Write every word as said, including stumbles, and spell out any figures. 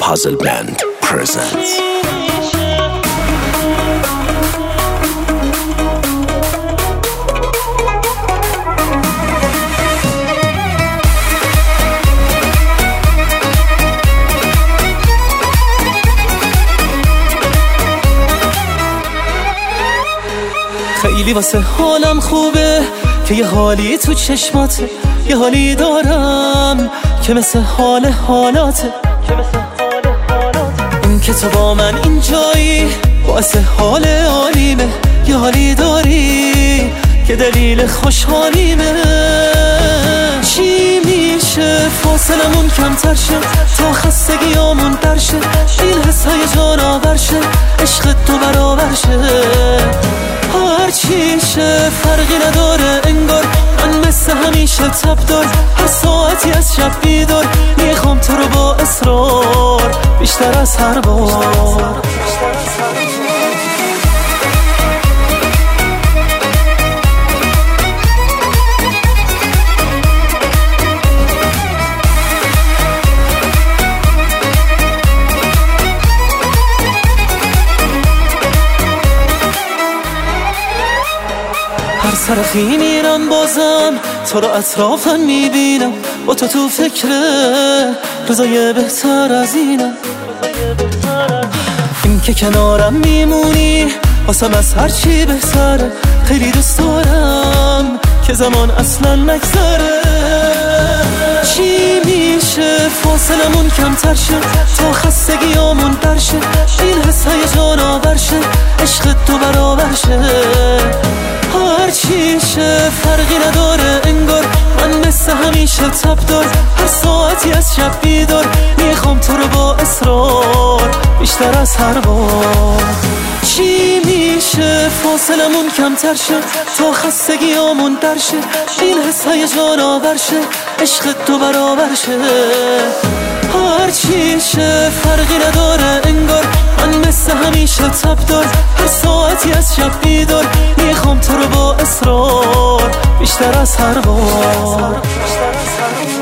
Puzzle Band presents. خیلی واسه حالم خوبه که یه حالی تو چشماته، یه حالی دارم که مثل حال حالاته. این که تو با من اینجایی واسه حال عالیمه، یه حالی داری که دلیل خوشحالیمه. چی میشه فاصلمون کمتر شه تا خستگیامون در شه، این حس هیجان آور شه، عشق تو برابر شه. هر چی شه فرقی نداره انگار من مثل همیشه تب دار، هر ساعتی از شب بیدار میخوام تو رو با اصرار بیشتر از هر بار. هر سرخی میرم بازم تو رو اطرافم میبینم، با تو تو فکره روزای بهتر از اینم. این که کنارم میمونی واسم از هر چی بهتره، خیلی دوست دارم که زمان اصلا نگذره. چی میشه فاصلمون کمتر شه تا خستگیامون در شه، این حس هیجان آور شه، عشق تو برابر شه. هر چی شه فرقی نداره انگار من مثل همیشه تب دار، هر ساعتی از شب بیدار میخوام تو رو با اصرار بیشتر از هر بار. چی میشه فاصلمون کمتر شه تا خستگیامون در شه، این حس هیجان آور شه، عشق تو برابر شه. هر چی شه فرقی نداره انگار من مثل همیشه تب دار، هر ساعتی از شب بیدار میخوام تو رو با اصرار بیشتر از هر بار.